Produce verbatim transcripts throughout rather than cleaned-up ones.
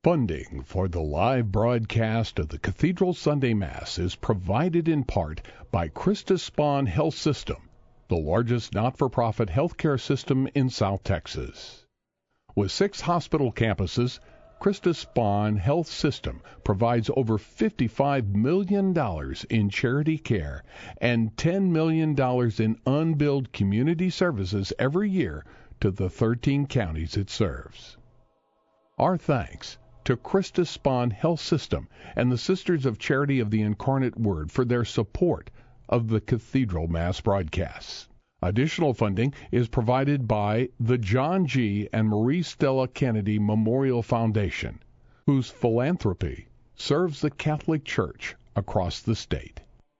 Funding for the live broadcast of the Cathedral Sunday Mass is provided in part by Christus Spohn Health System, the largest not-for-profit healthcare system in South Texas. With six hospital campuses, Christus Spohn Health System provides over fifty-five million dollars in charity care and ten million dollars in unbilled community services every year to the thirteen counties it serves. Our thanks to Christus Spohn Health System and the Sisters of Charity of the Incarnate Word for their support of the Cathedral Mass broadcasts. Additional funding is provided by the John G. and Marie Stella Kennedy Memorial Foundation, whose philanthropy serves the Catholic Church across the state.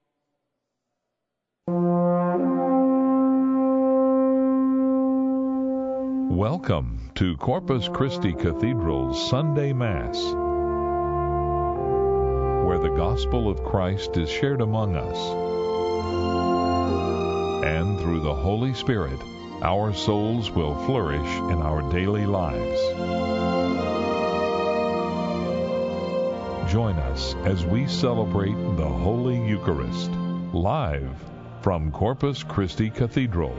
Welcome to Corpus Christi Cathedral's Sunday Mass, where the gospel of Christ is shared among us. And through the Holy Spirit, our souls will flourish in our daily lives. Join us as we celebrate the Holy Eucharist, live from Corpus Christi Cathedral.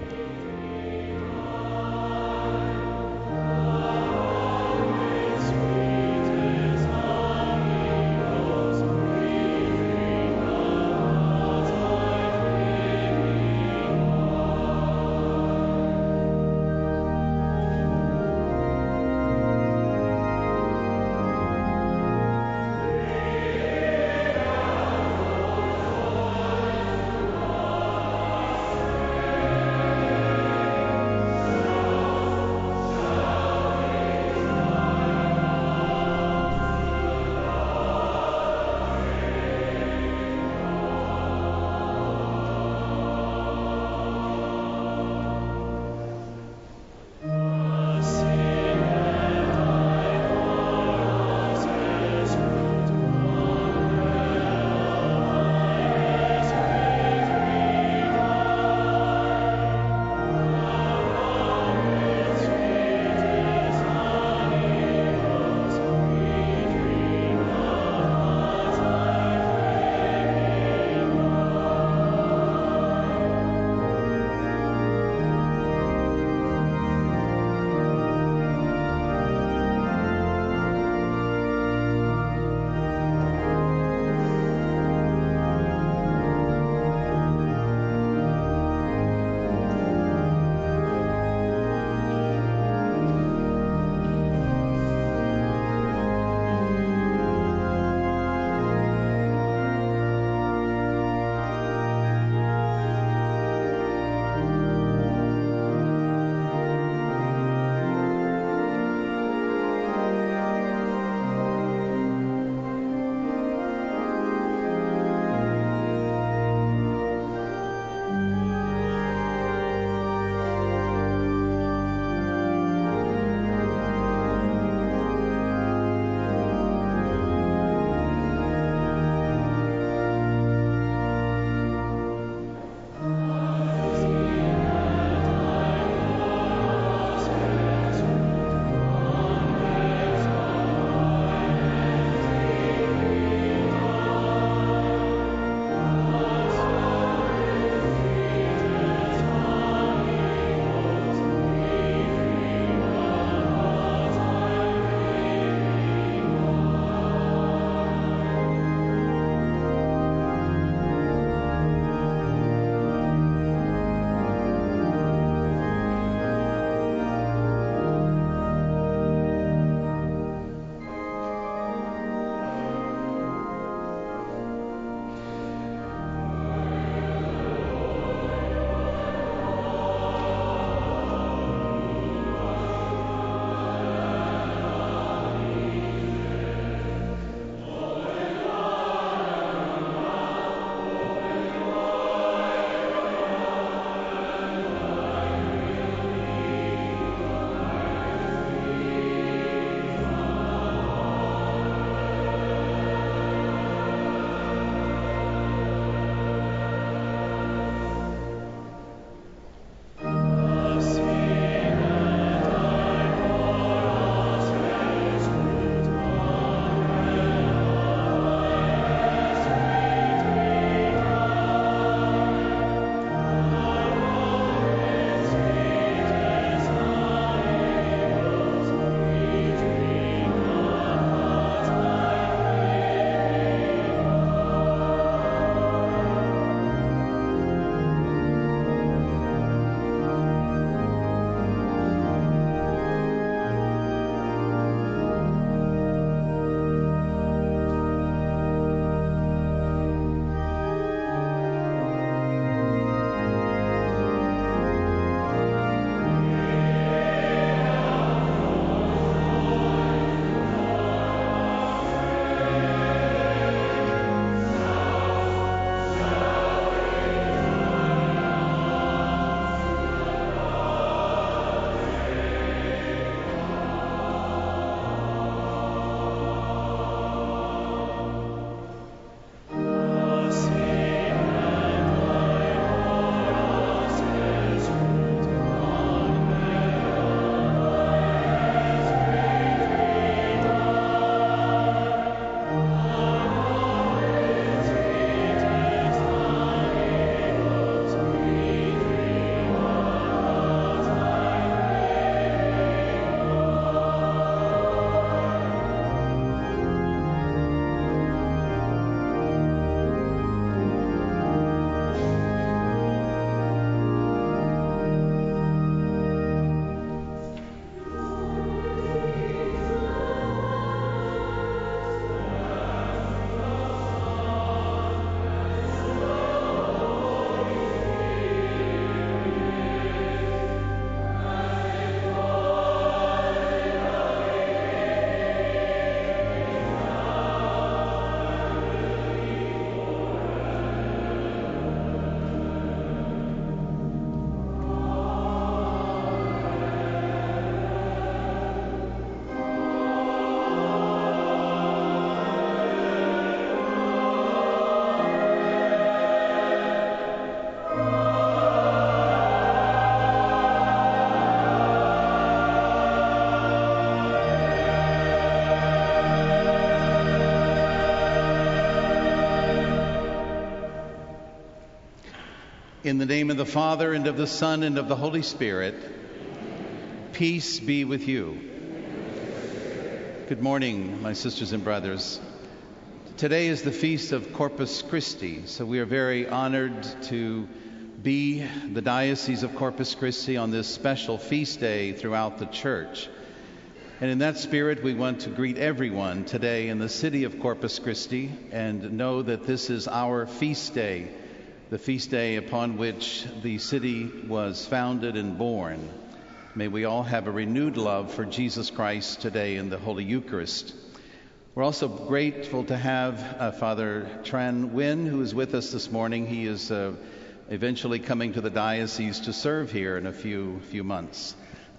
In the name of the Father, and of the Son, and of the Holy Spirit, peace be with you. Good morning, my sisters and brothers. Today is the feast of Corpus Christi, so we are very honored to be the Diocese of Corpus Christi on this special feast day throughout the Church. And in that spirit, we want to greet everyone today in the city of Corpus Christi and know that this is our feast day, the feast day upon which the city was founded and born. May we all have a renewed love for Jesus Christ today in the Holy Eucharist. We're also grateful to have uh, Father Tran Nguyen, who is with us this morning. He is uh, eventually coming to the diocese to serve here in a few few months.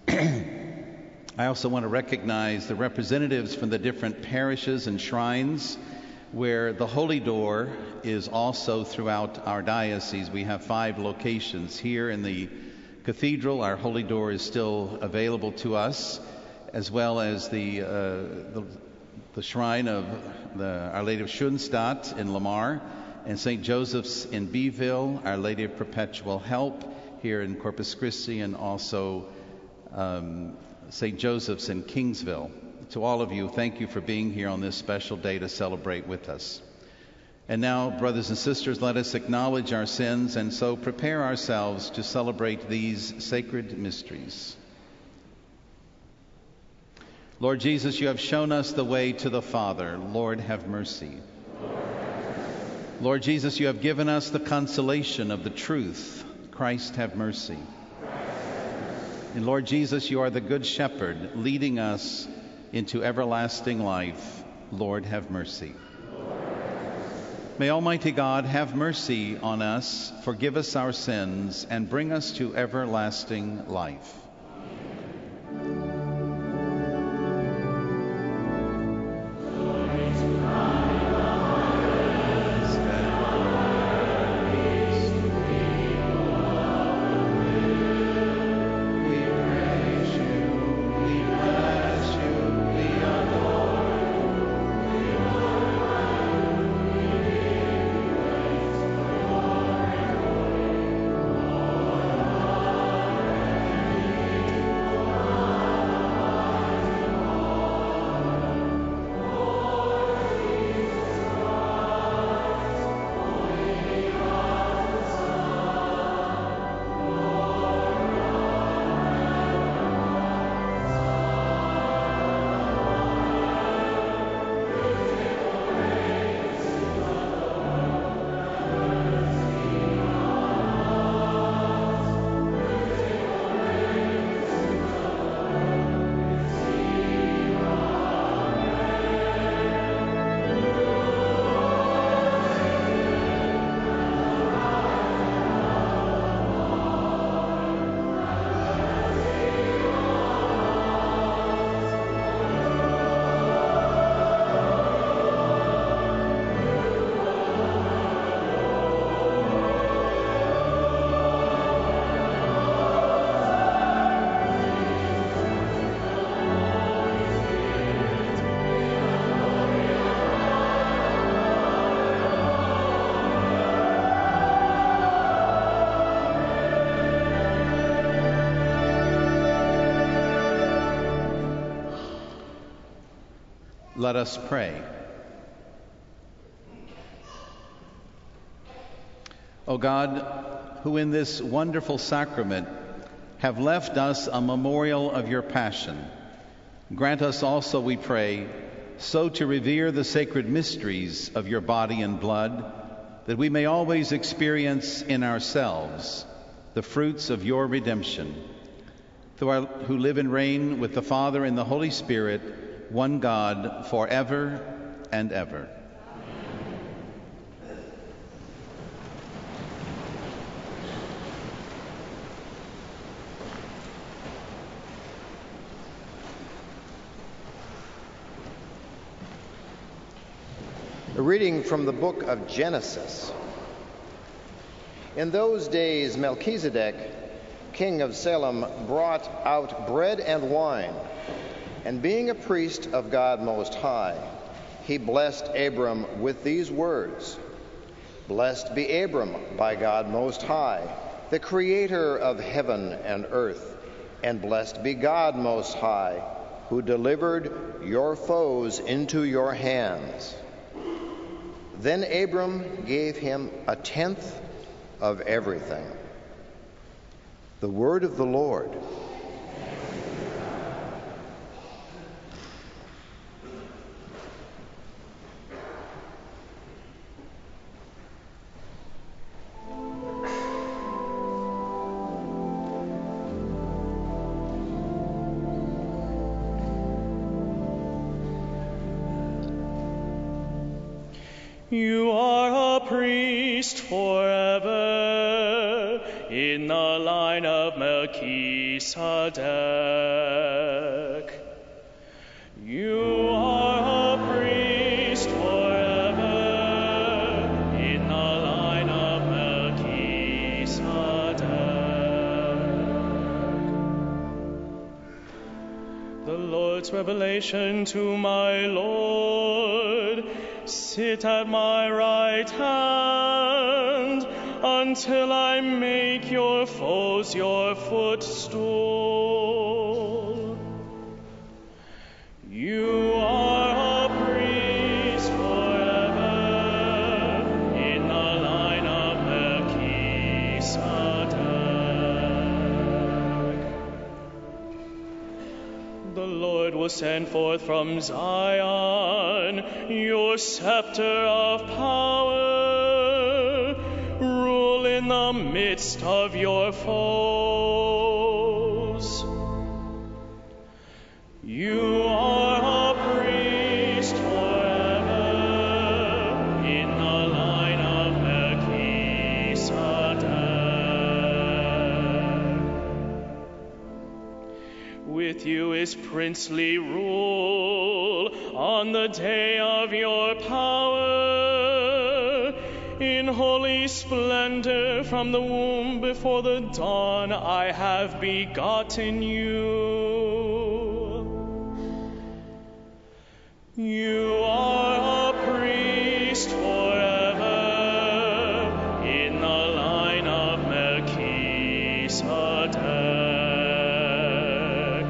I also want to recognize the representatives from the different parishes and shrines where the Holy Door is also throughout our diocese. We have five locations. Here in the cathedral, our Holy Door is still available to us, as well as the, uh, the, the shrine of the, Our Lady of Schoenstatt in Lamar, and Saint Joseph's in Beeville, Our Lady of Perpetual Help here in Corpus Christi, and also um, Saint Joseph's in Kingsville. To all of you, thank you for being here on this special day to celebrate with us. And now, brothers and sisters, let us acknowledge our sins and so prepare ourselves to celebrate these sacred mysteries. Lord Jesus, you have shown us the way to the Father. Lord, have mercy. Lord Jesus, you have given us the consolation of the truth. Christ, have mercy. And Lord Jesus, you are the Good Shepherd, leading us into everlasting life. Lord, have mercy. May Almighty God have mercy on us, forgive us our sins, and bring us to everlasting life. Let us pray. O God, who in this wonderful sacrament have left us a memorial of your passion, grant us also, we pray, so to revere the sacred mysteries of your body and blood, that we may always experience in ourselves the fruits of your redemption. Through our, who live and reign with the Father and the Holy Spirit, one God, forever and ever. A reading from the book of Genesis. In those days, Melchizedek, king of Salem, brought out bread and wine, and being a priest of God Most High, he blessed Abram with these words, "Blessed be Abram by God Most High, the creator of heaven and earth, and blessed be God Most High, who delivered your foes into your hands. Then Abram gave him a tenth of everything. The word of the Lord. You are a priest forever in the line of Melchizedek. You are a priest forever in the line of Melchizedek. The Lord's revelation to my Lord. Sit at my right hand until I make your foes your footstool. You are a priest forever in the line of Melchizedek. The Lord will send forth from Zion your scepter of power, rule in the midst of your foes. You are a priest forever in the line of Melchizedek. With you is princely rule on the day of your power. In holy splendor from the womb before the dawn I have begotten you. You are a priest forever in the line of Melchizedek.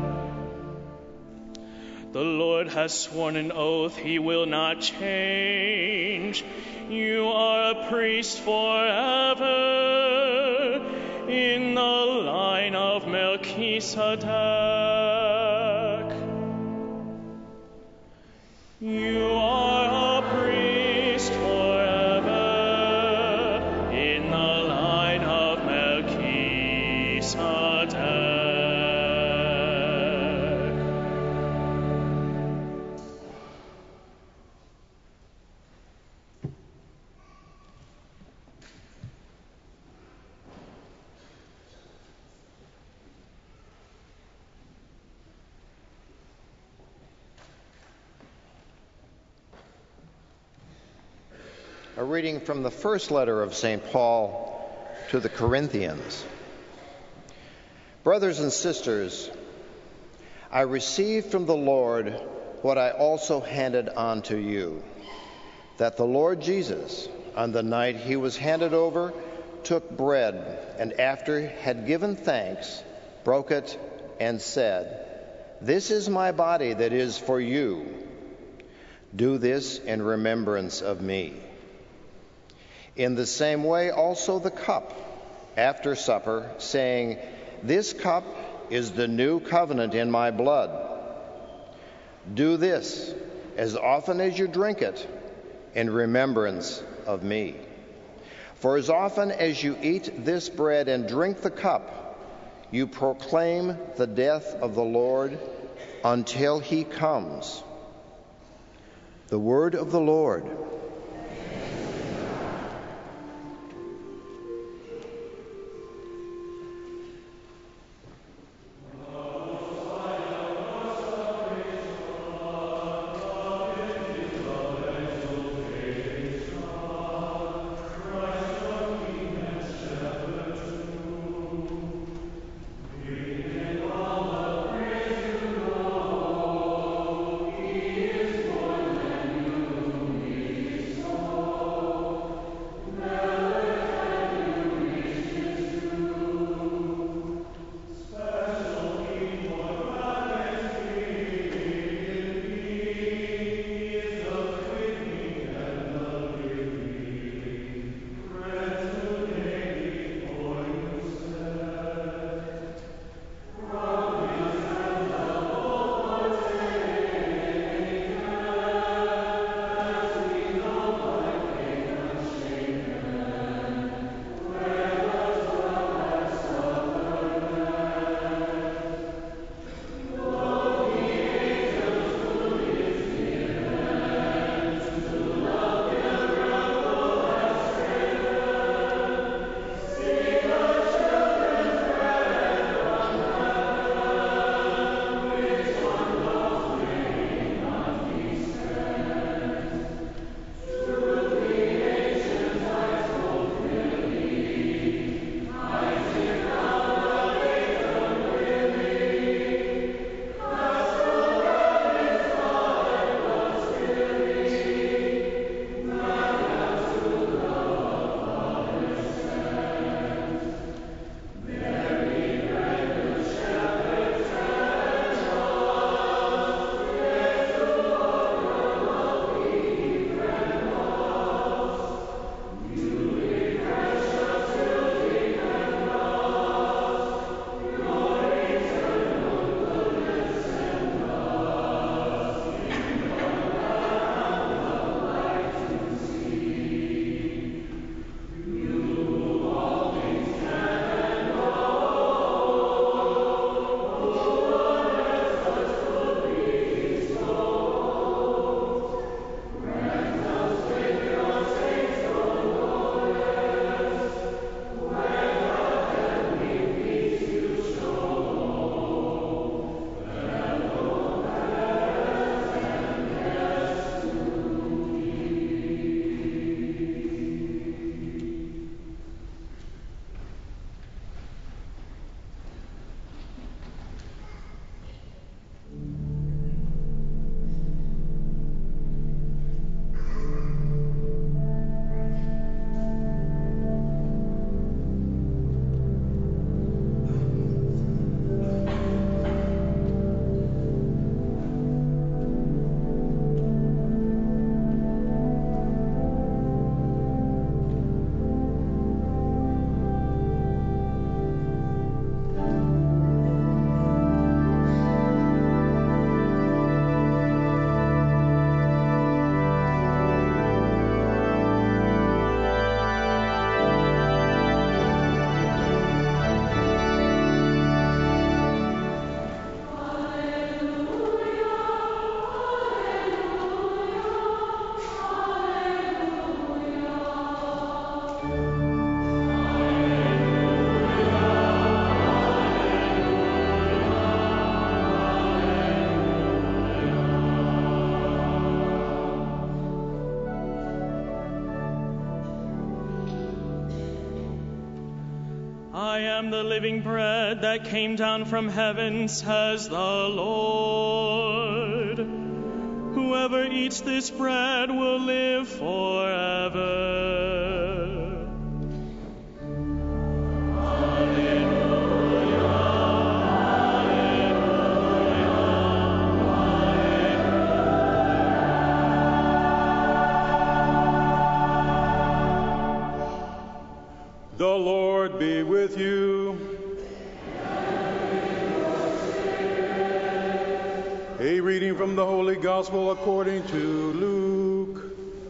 The Lord has sworn an oath he will not change. You are a priest forever in the line of Melchizedek. You are a priest forever in the line of Melchizedek. A reading from the first letter of Saint Paul to the Corinthians. Brothers and sisters, I received from the Lord what I also handed on to you, that the Lord Jesus, on the night he was handed over, took bread, and after had given thanks, broke it and said, "This is my body that is for you. Do this in remembrance of me." In the same way also the cup after supper, saying, "This cup is the new covenant in my blood. Do this as often as you drink it in remembrance of me. For as often as you eat this bread and drink the cup, you proclaim the death of the Lord until he comes." The word of the Lord. am the living bread that came down from heaven, says the Lord. Whoever eats this bread will live forever. The Lord be with you. A reading from the Holy Gospel according to Luke.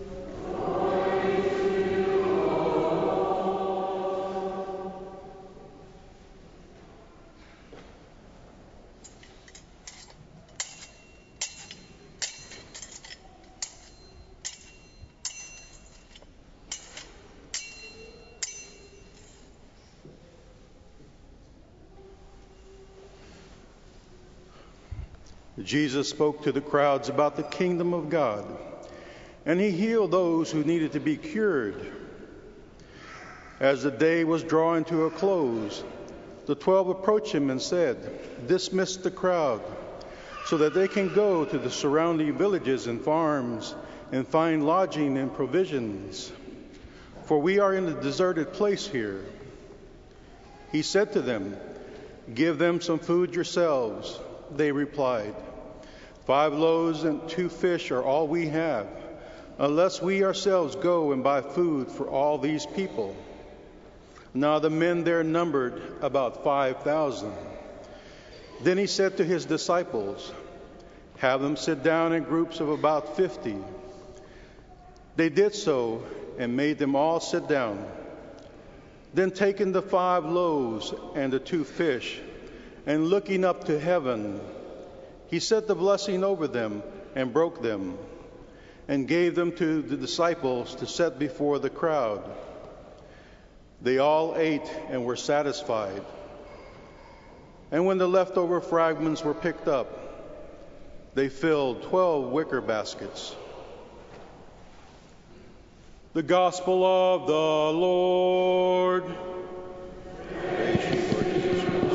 Jesus spoke to the crowds about the kingdom of God, and he healed those who needed to be cured. As the day was drawing to a close, the twelve approached him and said, "Dismiss the crowd, so that they can go to the surrounding villages and farms and find lodging and provisions, for we are in a deserted place here." He said to them, "Give them some food yourselves." They replied, "Five loaves and two fish are all we have, unless we ourselves go and buy food for all these people." Now the men there numbered about five thousand. Then he said to his disciples, "Have them sit down in groups of about fifty." They did so and made them all sit down. Then taking the five loaves and the two fish, and looking up to heaven, he said the blessing over them and broke them, and gave them to the disciples to set before the crowd. They all ate and were satisfied. And when the leftover fragments were picked up, they filled twelve wicker baskets. The Gospel of the Lord. Praise you, Lord Jesus Christ.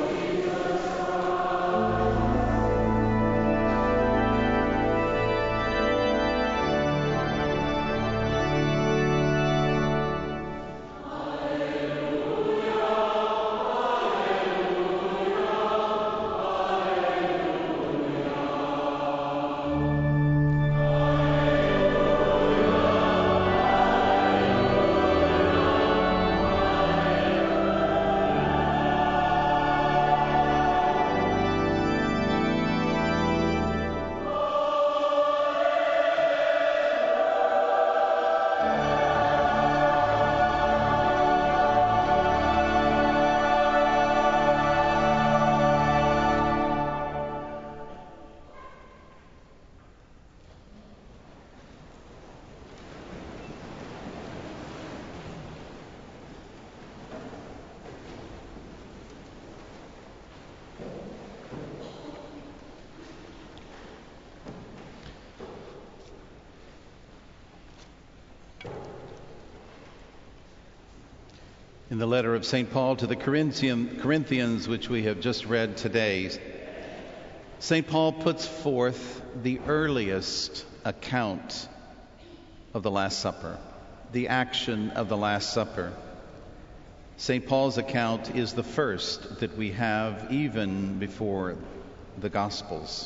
In the letter of Saint Paul to the Corinthians, which we have just read today, Saint Paul puts forth the earliest account of the Last Supper, the action of the Last Supper. Saint Paul's account is the first that we have even before the Gospels.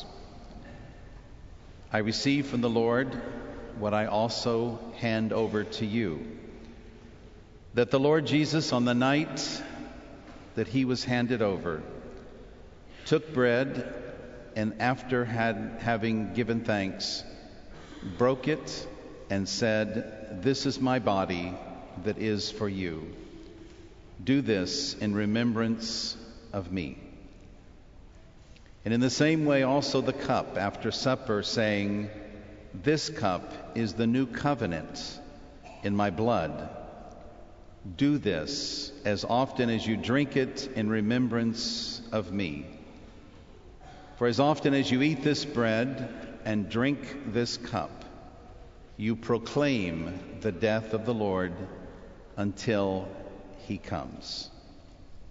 "I received from the Lord what I also hand over to you, that the Lord Jesus, on the night that he was handed over, took bread, and after had, having given thanks, broke it and said, 'This is my body that is for you. Do this in remembrance of me.' And in the same way also the cup after supper, saying, 'This cup is the new covenant in my blood. Do this as often as you drink it in remembrance of me. For as often as you eat this bread and drink this cup, you proclaim the death of the Lord until he comes.'"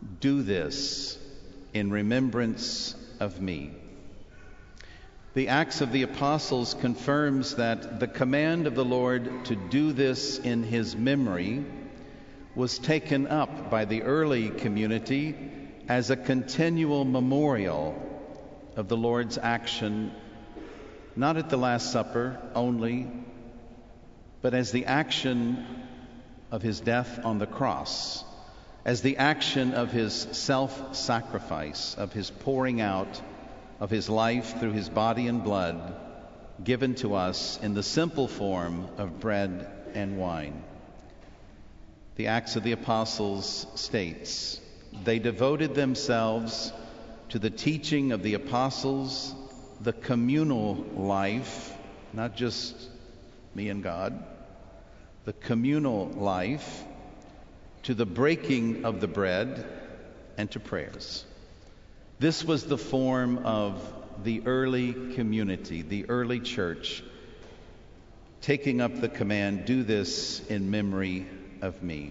Do this in remembrance of me. The Acts of the Apostles confirms that the command of the Lord to do this in his memory was taken up by the early community as a continual memorial of the Lord's action, not at the Last Supper only, but as the action of his death on the cross, as the action of his self-sacrifice, of his pouring out of his life through his body and blood given to us in the simple form of bread and wine. The Acts of the Apostles states, they devoted themselves to the teaching of the apostles, the communal life, not just me and God, the communal life, to the breaking of the bread, and to prayers. This was the form of the early community, the early church, taking up the command, do this in memory of me.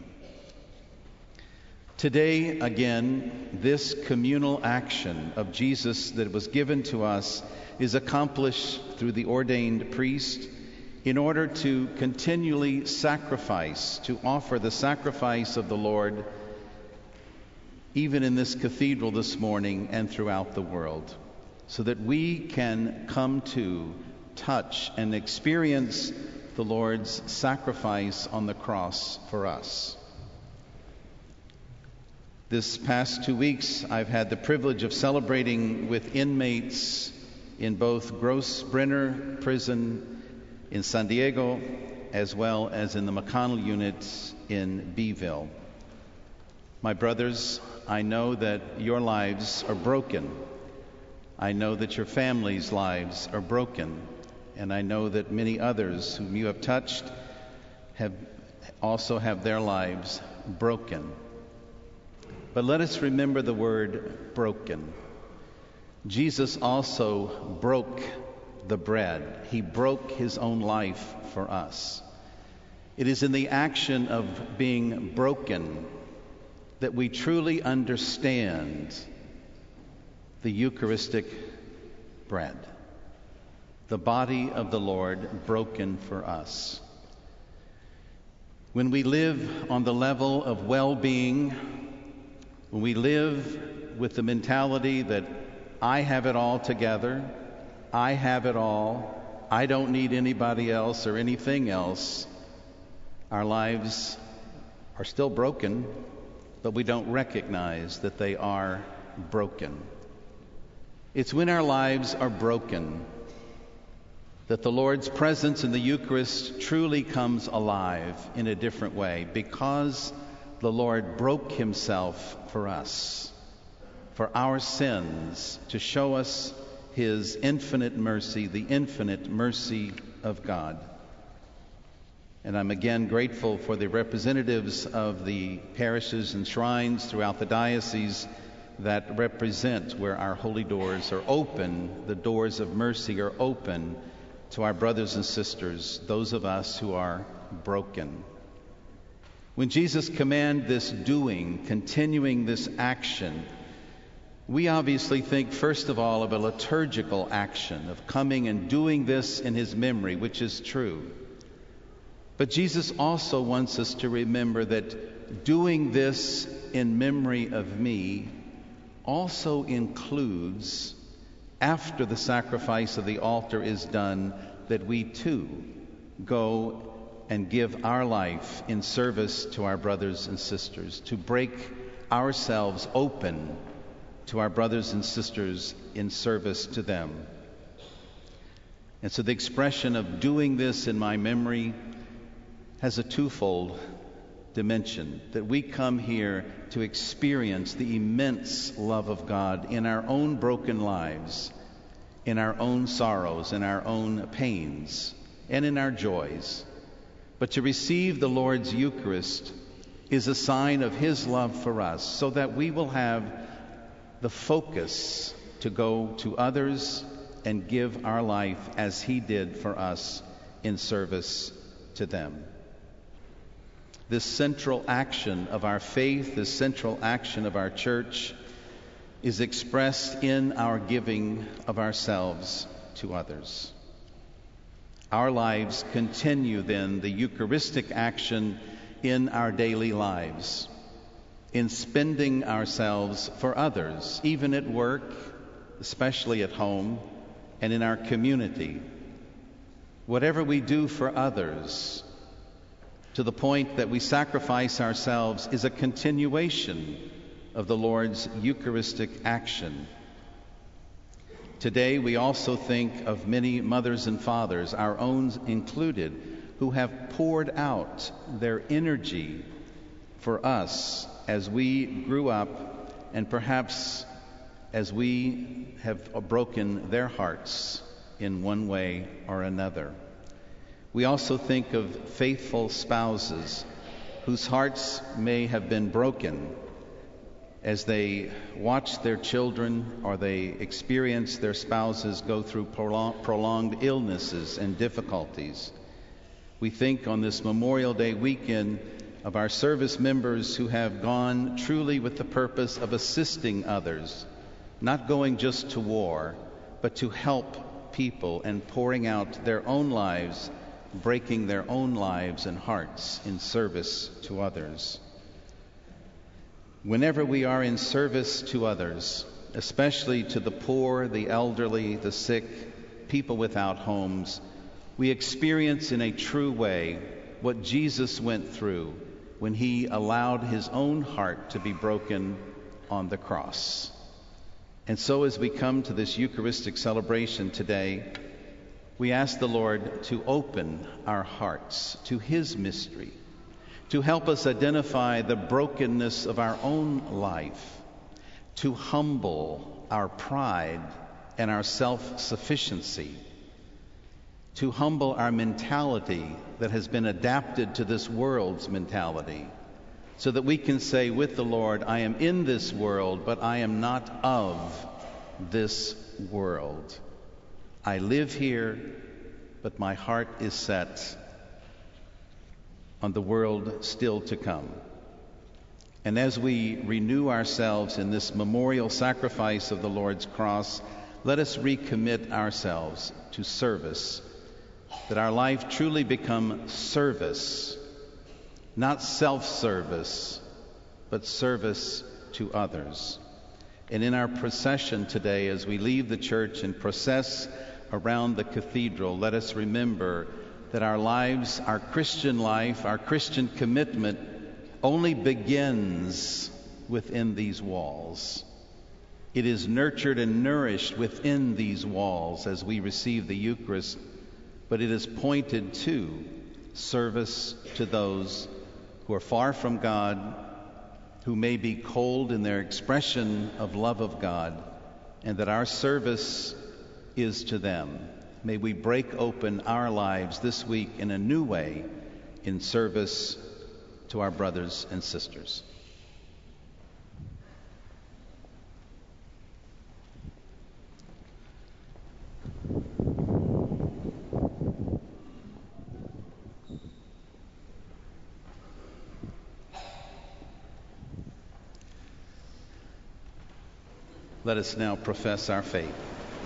Today, again, this communal action of Jesus that was given to us is accomplished through the ordained priest in order to continually sacrifice, to offer the sacrifice of the Lord, even in this cathedral this morning and throughout the world, so that we can come to touch and experience the Lord's sacrifice on the cross for us. This past two weeks, I've had the privilege of celebrating with inmates in both Grossbrenner Prison in San Diego, as well as in the McConnell units in Beeville. My brothers, I know that your lives are broken. I know that your families' lives are broken. And I know that many others whom you have touched have also have their lives broken. But let us remember the word broken. Jesus also broke the bread. He broke his own life for us. It is in the action of being broken that we truly understand the Eucharistic bread, the body of the Lord broken for us. When we live on the level of well-being, when we live with the mentality that I have it all together, I have it all, I don't need anybody else or anything else, our lives are still broken, but we don't recognize that they are broken. It's when our lives are broken that the Lord's presence in the Eucharist truly comes alive in a different way, because the Lord broke himself for us, for our sins, to show us his infinite mercy, the infinite mercy of God. And I'm again grateful for the representatives of the parishes and shrines throughout the diocese that represent where our holy doors are open, the doors of mercy are open to our brothers and sisters, those of us who are broken. When Jesus commanded this doing, continuing this action, we obviously think first of all of a liturgical action, of coming and doing this in his memory, which is true. But Jesus also wants us to remember that doing this in memory of me also includes, after the sacrifice of the altar is done, that we too go and give our life in service to our brothers and sisters, to break ourselves open to our brothers and sisters in service to them. And so the expression of doing this in my memory has a twofold dimension, that we come here to experience the immense love of God in our own broken lives, in our own sorrows, in our own pains, and in our joys. But to receive the Lord's Eucharist is a sign of his love for us, so that we will have the focus to go to others and give our life as he did for us in service to them. This central action of our faith, this central action of our church, is expressed in our giving of ourselves to others. Our lives continue then the Eucharistic action in our daily lives, in spending ourselves for others, even at work, especially at home, and in our community. Whatever we do for others, to the point that we sacrifice ourselves, is a continuation of the Lord's Eucharistic action. Today we also think of many mothers and fathers, our own included, who have poured out their energy for us as we grew up, and perhaps as we have broken their hearts in one way or another. We also think of faithful spouses whose hearts may have been broken as they watch their children or they experience their spouses go through prolong- prolonged illnesses and difficulties. We think on this Memorial Day weekend of our service members who have gone truly with the purpose of assisting others, not going just to war, but to help people and pouring out their own lives, breaking their own lives and hearts in service to others. Whenever we are in service to others, especially to the poor, the elderly, the sick, people without homes, we experience in a true way what Jesus went through when he allowed his own heart to be broken on the cross. And so as we come to this Eucharistic celebration today, we ask the Lord to open our hearts to his mystery, to help us identify the brokenness of our own life, to humble our pride and our self-sufficiency, to humble our mentality that has been adapted to this world's mentality, so that we can say with the Lord, I am in this world, but I am not of this world. I live here, but my heart is set on the world still to come. And as we renew ourselves in this memorial sacrifice of the Lord's cross, let us recommit ourselves to service, that our life truly become service, not self-service, but service to others. And in our procession today, as we leave the church and process around the cathedral, let us remember that our lives, our Christian life, our Christian commitment only begins within these walls. It is nurtured and nourished within these walls as we receive the Eucharist, but it is pointed to service to those who are far from God, who may be cold in their expression of love of God, and that our service is to them. May we break open our lives this week in a new way in service to our brothers and sisters. Let us now profess our faith.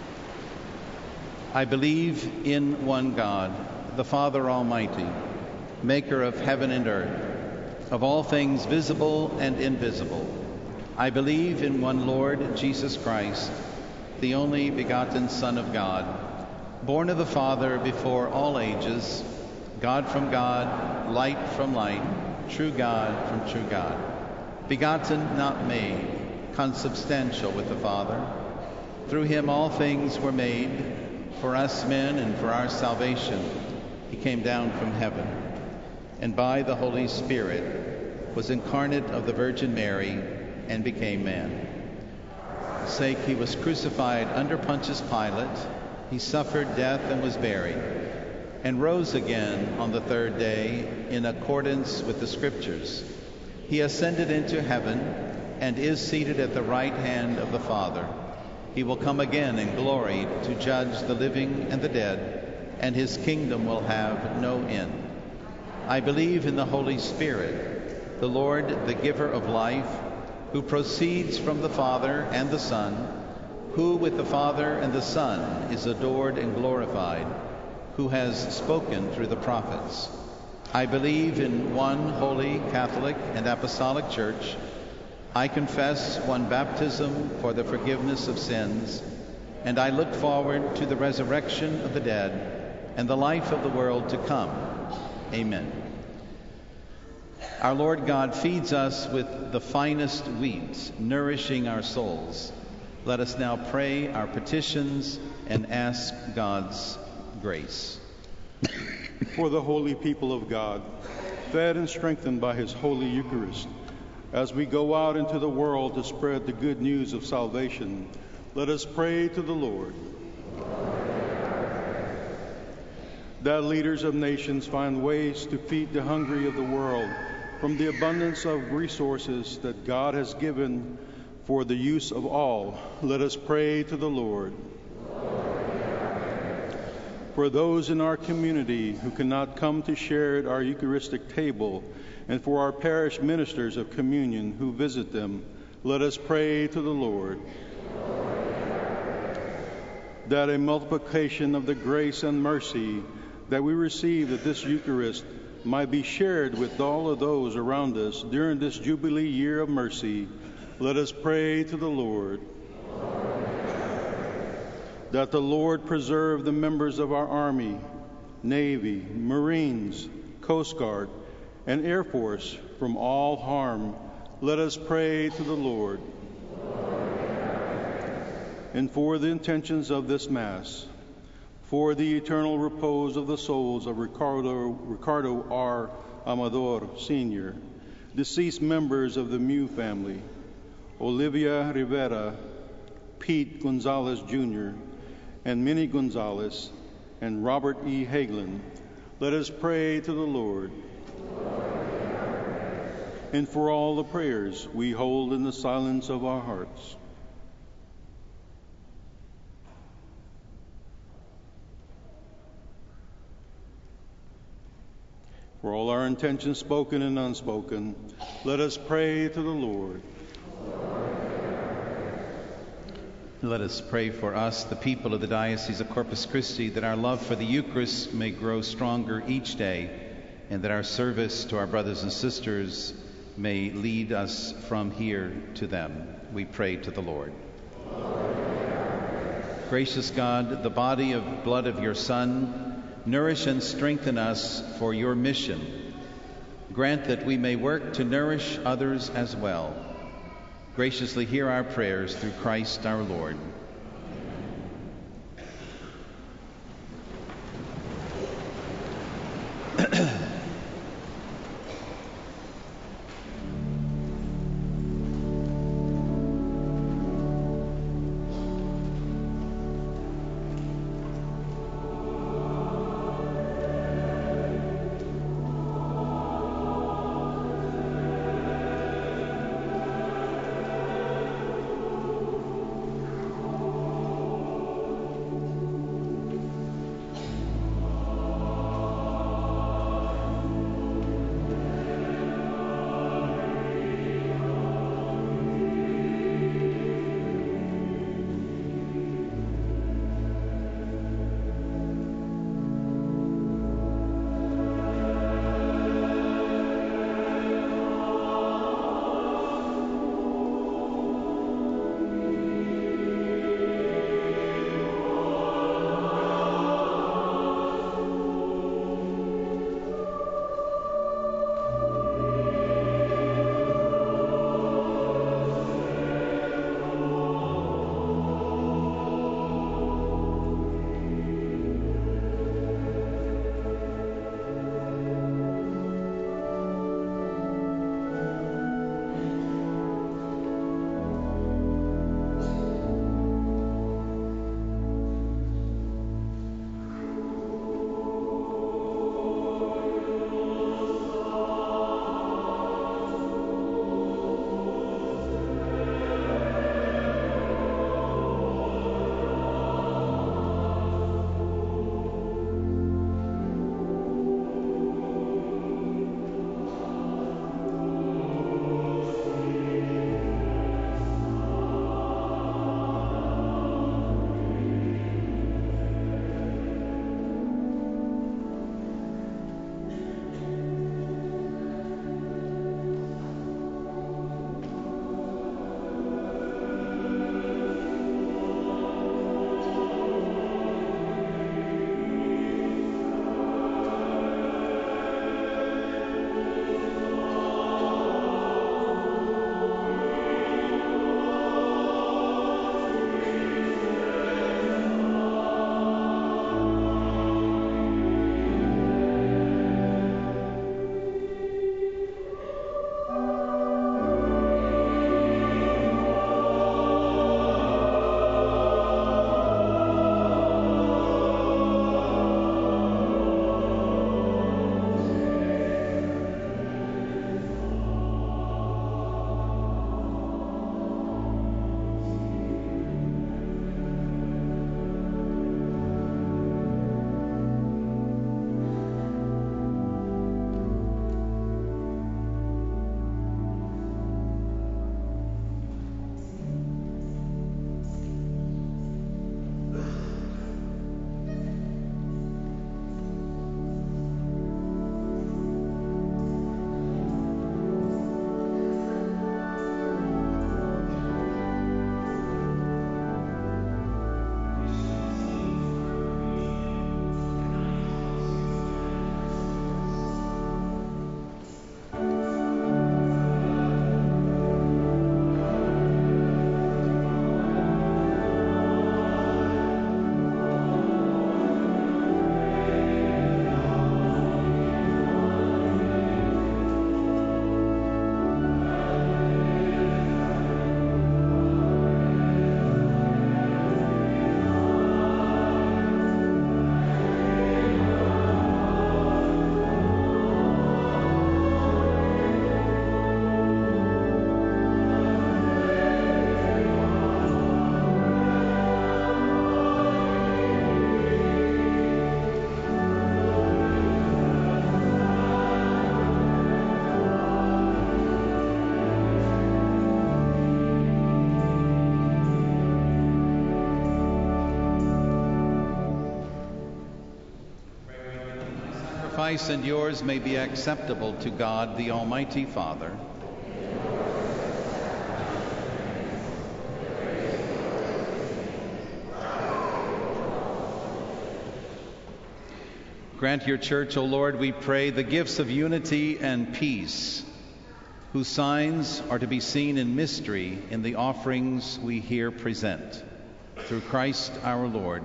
I believe in one God, the Father Almighty, maker of heaven and earth, of all things visible and invisible. I believe in one Lord Jesus Christ, the only begotten Son of God, born of the Father before all ages, God from God, light from light, true God from true God, begotten, not made, consubstantial with the Father. Through him all things were made. For us men and for our salvation, he came down from heaven, and by the Holy Spirit was incarnate of the Virgin Mary and became man. For his sake he was crucified under Pontius Pilate. He suffered death and was buried, and rose again on the third day in accordance with the Scriptures. He ascended into heaven and is seated at the right hand of the Father. He will come again in glory to judge the living and the dead, and his kingdom will have no end. I believe in the Holy Spirit, the Lord, the giver of life, who proceeds from the Father and the Son, who with the Father and the Son is adored and glorified, who has spoken through the prophets. I believe in one holy, Catholic, and Apostolic Church. I confess one baptism for the forgiveness of sins, and I look forward to the resurrection of the dead and the life of the world to come. Amen. Our Lord God feeds us with the finest wheat, nourishing our souls. Let us now pray our petitions and ask God's grace. For the holy people of God, fed and strengthened by his holy Eucharist, as we go out into the world to spread the good news of salvation, let us pray to the Lord. That leaders of nations find ways to feed the hungry of the world from the abundance of resources that God has given for the use of all, let us pray to the Lord. For those in our community who cannot come to share at our Eucharistic table, and for our parish ministers of communion who visit them, let us pray to the Lord. That a multiplication of the grace and mercy that we receive at this Eucharist might be shared with all of those around us during this Jubilee year of mercy, let us pray to the Lord. That the Lord preserve the members of our Army, Navy, Marines, Coast Guard, and Air Force from all harm, let us pray to the Lord. And for the intentions of this Mass, for the eternal repose of the souls of Ricardo, Ricardo R. Amador, Senior, deceased members of the Mew family, Olivia Rivera, Pete Gonzalez, Junior, and Minnie Gonzalez, and Robert E. Hagelin, let us pray to the Lord. And for all the prayers we hold in the silence of our hearts. For all our intentions spoken and unspoken, let us pray to the Lord. Let us pray for us, the people of the Diocese of Corpus Christi, that our love for the Eucharist may grow stronger each day, and that our service to our brothers and sisters may lead us from here to them. We pray to the Lord. Gracious God, the body and blood of your Son, nourish and strengthen us for your mission. Grant that we may work to nourish others as well. Graciously hear our prayers through Christ our Lord. sacrifice and yours may be acceptable to God, the Almighty Father. Grant your church, O Lord, we pray, the gifts of unity and peace, whose signs are to be seen in mystery in the offerings we here present. Through Christ our Lord.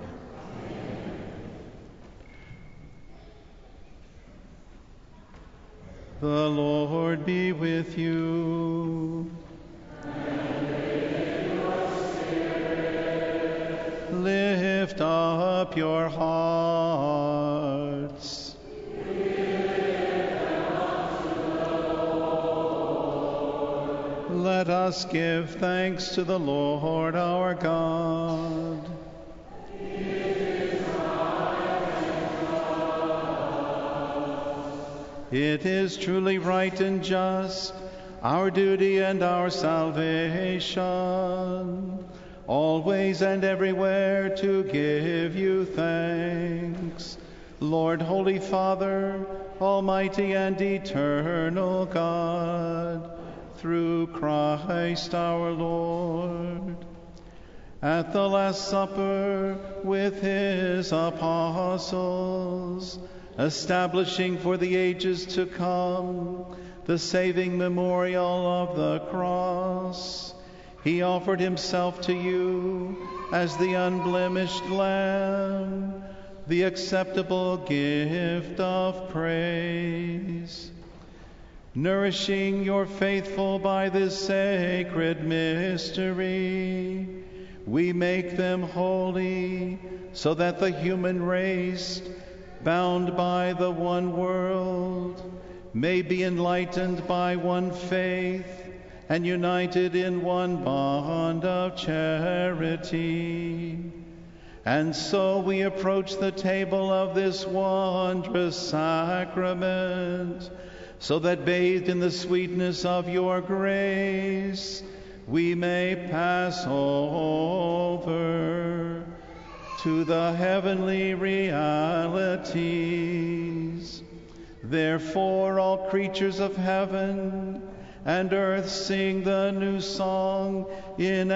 The Lord be with you. And with your spirit. Lift up your hearts. We lift them up to the Lord. Let us give thanks to the Lord our God. It is truly right and just, our duty and our salvation, always and everywhere to give you thanks. Lord, Holy Father, Almighty and eternal God, through Christ our Lord. At the Last Supper with his apostles, establishing for the ages to come the saving memorial of the cross, he offered himself to you as the unblemished Lamb, the acceptable gift of praise. Nourishing your faithful by this sacred mystery, we make them holy, so that the human race, bound by the one world, may be enlightened by one faith and united in one bond of charity. And so we approach the table of this wondrous sacrament, so that bathed in the sweetness of your grace, we may pass over to the heavenly realities. Therefore, all creatures of heaven and earth sing the new song in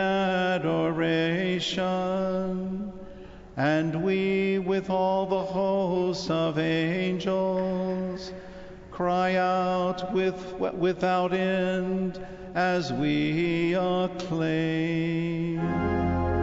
adoration. And we, with all the hosts of angels, cry out with, without end as we acclaim.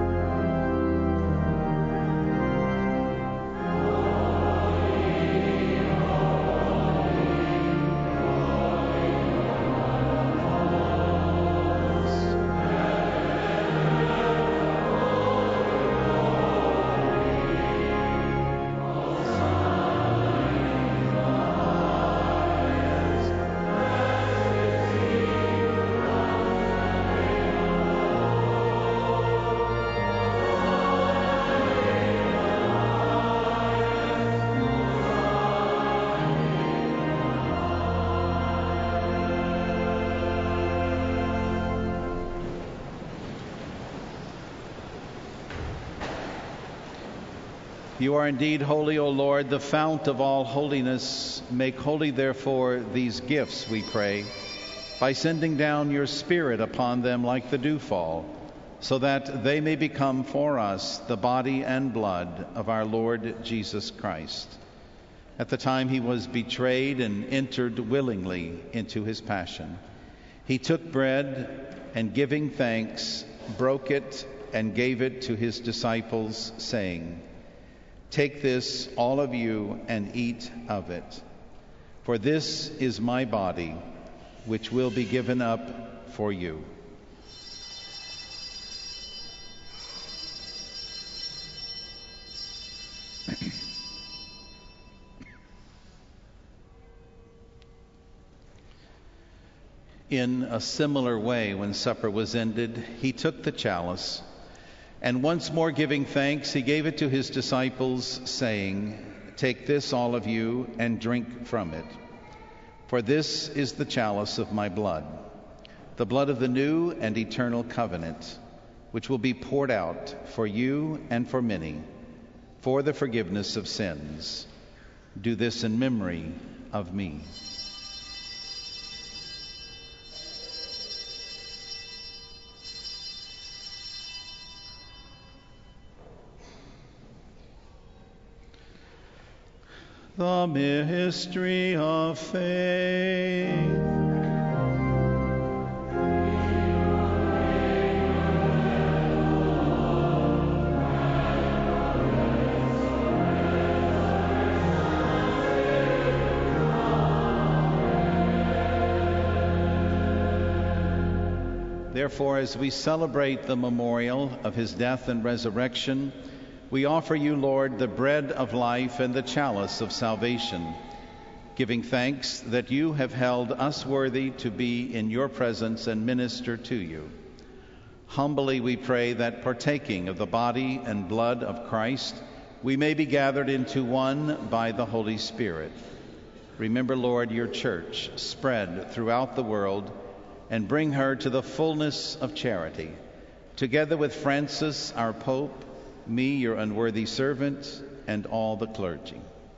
You are indeed holy, O Lord, the fount of all holiness. Make holy, therefore, these gifts, we pray, by sending down your Spirit upon them like the dewfall, so that they may become for us the body and blood of our Lord Jesus Christ. At the time he was betrayed and entered willingly into his passion, he took bread and, giving thanks, broke it and gave it to his disciples, saying, "Take this, all of you, and eat of it. For this is my body, which will be given up for you." In a similar way, when supper was ended, he took the chalice, and once more giving thanks, he gave it to his disciples, saying, "Take this, all of you, and drink from it. For this is the chalice of my blood, the blood of the new and eternal covenant, which will be poured out for you and for many, for the forgiveness of sins. Do this in memory of me. The mystery of faith. Therefore, as we celebrate the memorial of his death and resurrection, we offer you, Lord, the bread of life and the chalice of salvation, giving thanks that you have held us worthy to be in your presence and minister to you. Humbly we pray that, partaking of the body and blood of Christ, we may be gathered into one by the Holy Spirit. Remember, Lord, your church spread throughout the world, and bring her to the fullness of charity, together with Francis, our Pope, me, your unworthy servant, and all the clergy.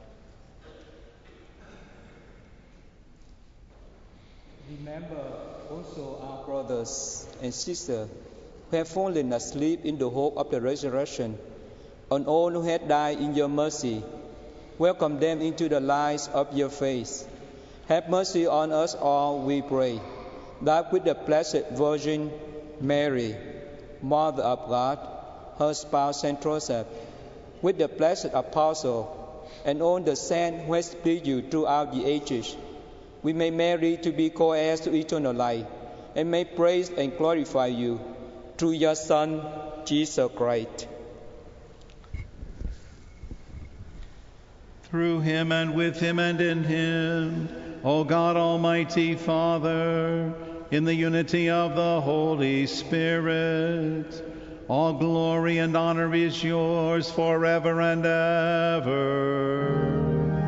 Remember also our brothers and sisters who have fallen asleep in the hope of the resurrection, and all who have died in your mercy. Welcome them into the light of your face. Have mercy on us all, we pray, that with the Blessed Virgin Mary, Mother of God, her spouse Saint Joseph, with the blessed apostle, and all the saints who have pleased you throughout the ages, we may merit to be co-heirs to eternal life, and may praise and glorify you through your Son, Jesus Christ. Through him and with him and in him, O God, Almighty Father, in the unity of the Holy Spirit, all glory and honor is yours forever and ever.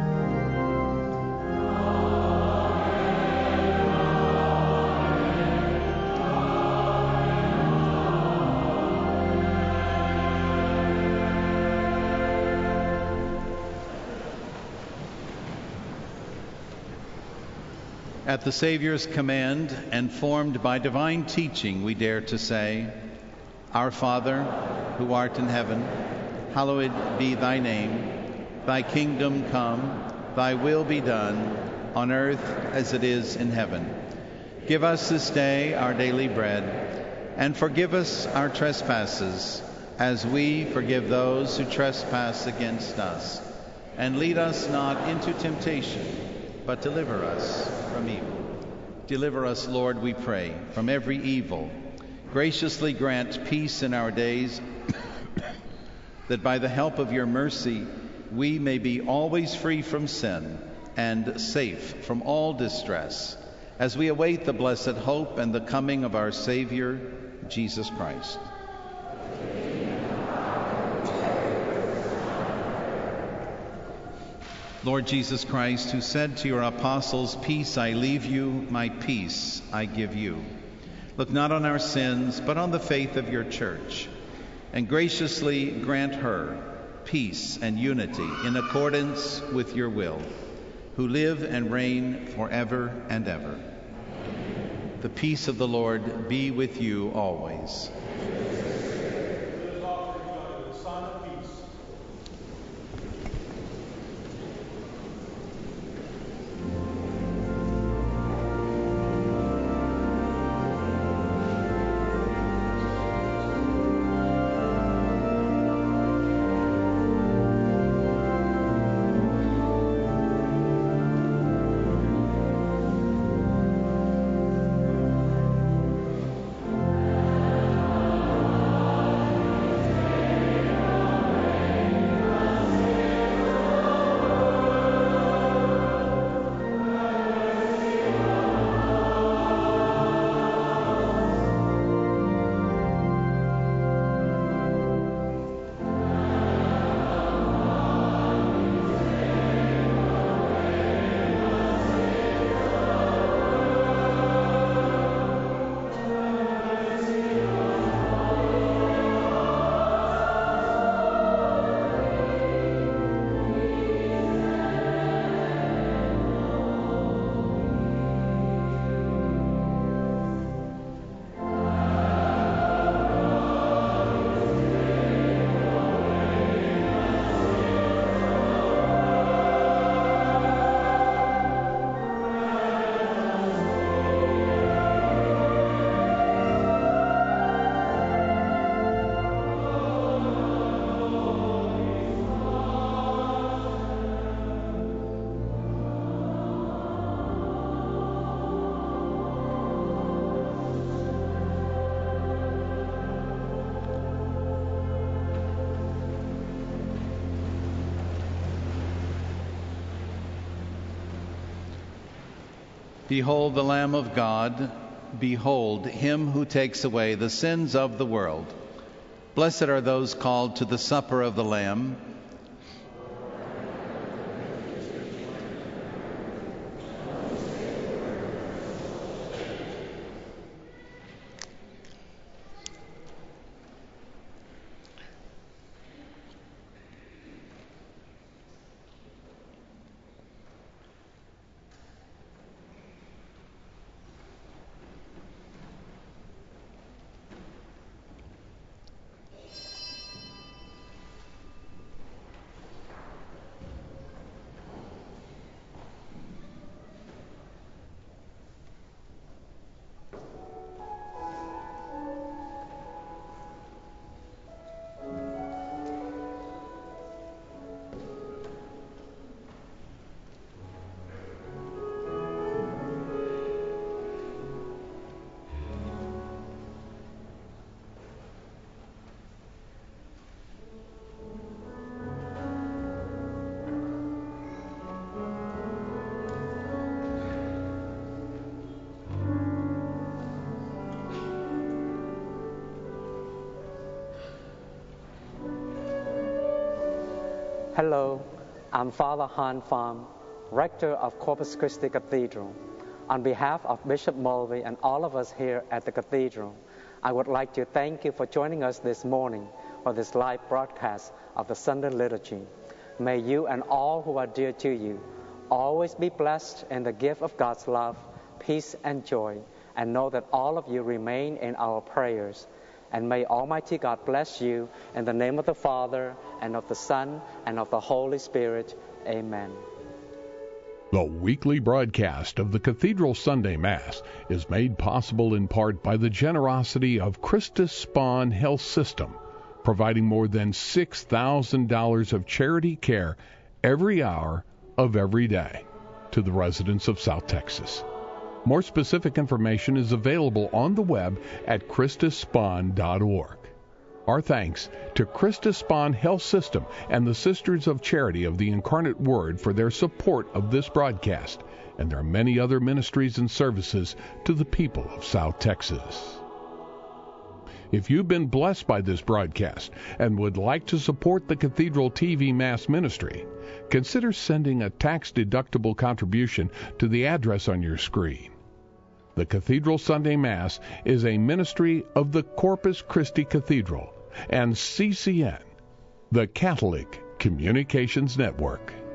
At the Savior's command and formed by divine teaching, we dare to say, Our Father, who art in heaven, hallowed be thy name. Thy kingdom come, thy will be done, on earth as it is in heaven. Give us this day our daily bread, and forgive us our trespasses, as we forgive those who trespass against us. And lead us not into temptation, but deliver us from evil. Deliver us, Lord, we pray, from every evil. Graciously grant peace in our days, that by the help of your mercy we may be always free from sin and safe from all distress, as we await the blessed hope and the coming of our Savior, Jesus Christ. Lord Jesus Christ, who said to your apostles, Peace I leave you, my peace I give you. Look not on our sins, but on the faith of your church, and graciously grant her peace and unity in accordance with your will, who live and reign forever and ever. The peace of the Lord be with you always. Behold the Lamb of God. Behold him who takes away the sins of the world. Blessed are those called to the supper of the Lamb. Hello, I'm Father Han Pham, Rector of Corpus Christi Cathedral. On behalf of Bishop Mulvey and all of us here at the Cathedral, I would like to thank you for joining us this morning for this live broadcast of the Sunday Liturgy. May you and all who are dear to you always be blessed in the gift of God's love, peace, and joy, and know that all of you remain in our prayers. And may Almighty God bless you in the name of the Father, and of the Son, and of the Holy Spirit. Amen. The weekly broadcast of the Cathedral Sunday Mass is made possible in part by the generosity of Christus Spohn Health System, providing more than six thousand dollars of charity care every hour of every day to the residents of South Texas. More specific information is available on the web at christus spohn dot org. Our thanks to Christus Spohn Health System and the Sisters of Charity of the Incarnate Word for their support of this broadcast and their many other ministries and services to the people of South Texas. If you've been blessed by this broadcast and would like to support the Cathedral T V Mass Ministry, consider sending a tax-deductible contribution to the address on your screen. The Cathedral Sunday Mass is a ministry of the Corpus Christi Cathedral and C C N, the Catholic Communications Network.